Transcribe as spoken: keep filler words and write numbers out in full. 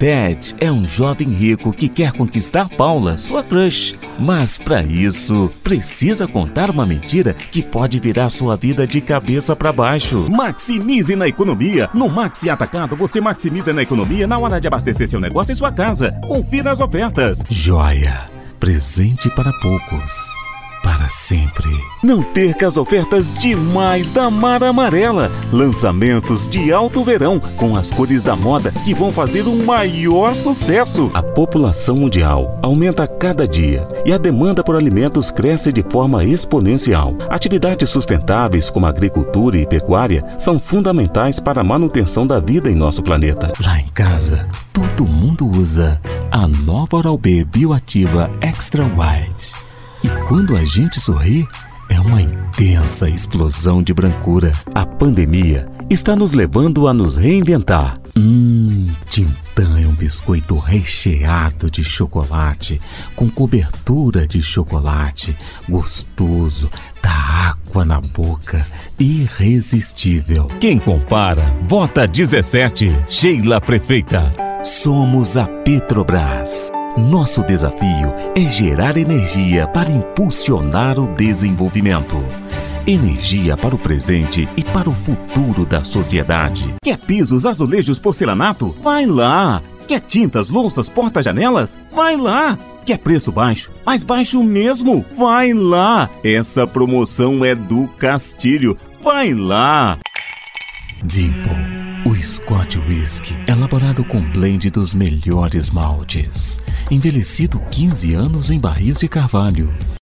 Ted é um jovem rico que quer conquistar Paula, sua crush. Mas para isso, precisa contar uma mentira que pode virar sua vida de cabeça para baixo. Maximize na economia. No Maxi Atacado, você maximiza na economia na hora de abastecer seu negócio e sua casa. Confira as ofertas. Joia. Presente para poucos. Para sempre. Não perca as ofertas demais da Mar Amarela. Lançamentos de alto verão com as cores da moda que vão fazer um maior sucesso. A população mundial aumenta a cada dia e a demanda por alimentos cresce de forma exponencial. Atividades sustentáveis como agricultura e pecuária são fundamentais para a manutenção da vida em nosso planeta. Lá em casa, todo mundo usa a nova Oral-B Bioativa Extra White. E quando a gente sorri, é uma intensa explosão de brancura. A pandemia está nos levando a nos reinventar. Hum, Tintã é um biscoito recheado de chocolate, com cobertura de chocolate, gostoso, dá água na boca, irresistível. Quem compara, vota dezessete. Sheila Prefeita. Somos a Petrobras. Nosso desafio é gerar energia para impulsionar o desenvolvimento. Energia para o presente e para o futuro da sociedade. Quer pisos, azulejos, porcelanato? Vai lá! Quer tintas, louças, porta-janelas? Vai lá! Quer preço baixo? Mais baixo mesmo? Vai lá! Essa promoção é do Castilho. Vai lá! Dimple. O Scotch Whisky, elaborado com blend dos melhores maltes. Envelhecido quinze anos em barris de carvalho.